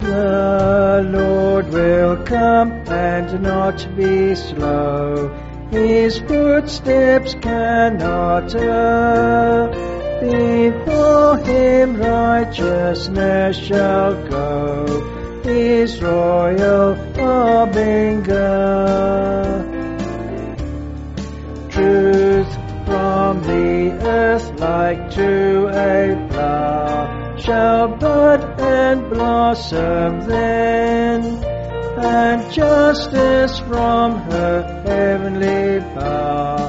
The Lord will come and not be slow. His footsteps cannot err. Before him righteousness shall go, his royal harbinger. Truth from the earth like to a flower shall bud and blossom then, and justice from her heavenly power